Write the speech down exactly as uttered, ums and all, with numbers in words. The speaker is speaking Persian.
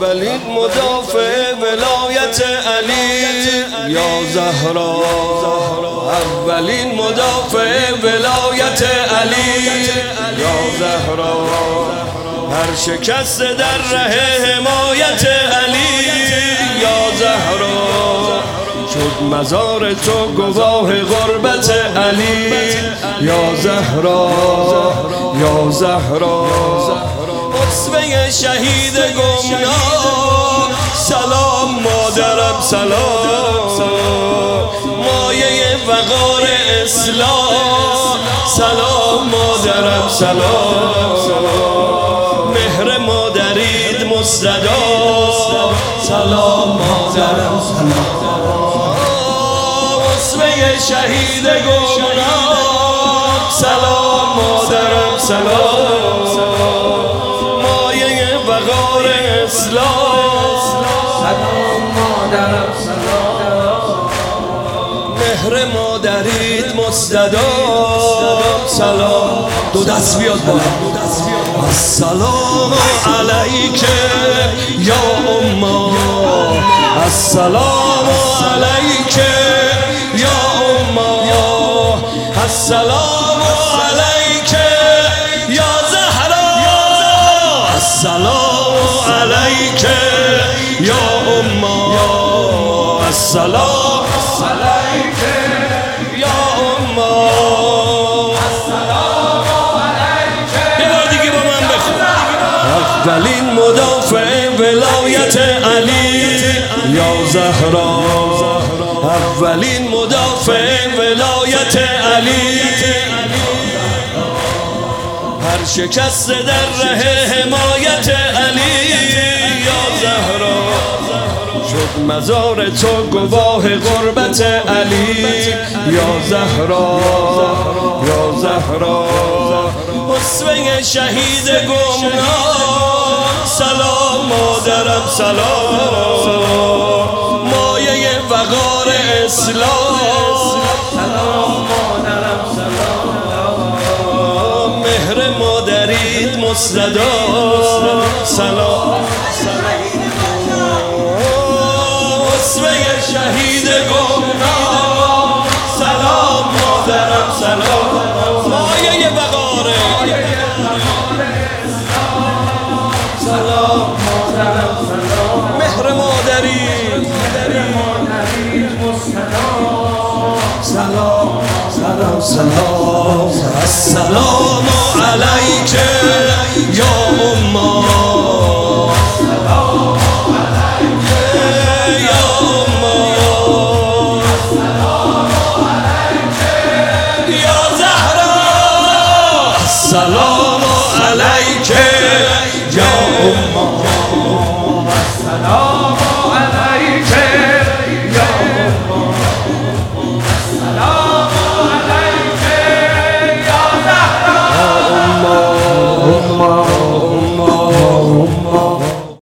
اولین مدافع ولایت علی یا زهرا، اولین مدافع ولایت علی یا زهرا، هر شکست در ره حمایت علی یا زهرا، شد مزار تو گواه غربت علی یا زهرا یا زهرا، اسوه شهید گمنام سلام مادرم سلام، مایه وقار اسلام سلام مادرم سلام، مهر مادرید مستدام سلام مادرم سلام، اسوه شهید گمنام سلام مادرم سلام، مایه وقار اسلام سلام مادرم سلام، مهر مادرید مستدام سلام. دو دست بیاد بالا. السلام علیک یا اما، السلام علیک یا اما، السلام علیک یا زهرا، السلام علیک یا اما، السلام علیک یا اما، السلام علیک. یه بار دیگه با من بخون. اولین مدافع ولایت علی یا زهرا، اولین مدافع ولایت علی، هر شکست در ره حمایت علی یا زهرا، شد مزار تو گواه غربت علی یا زهرا یا زهرا، اسوه شهید گمنام سلام مادرم سلام، مایه وقار اسلام سلام مادرم سلام، مهر مادرید مستدام سلام، اسوه شهید گمنام سلام مادرم سلام، مایه وقار سلام مادرم سلام، مهر مادرید سلام سلام سلام، السلام علیک یا اما، السلام علیک یا اما، السلام علیک یا زهرا، السلام علیک یا اما.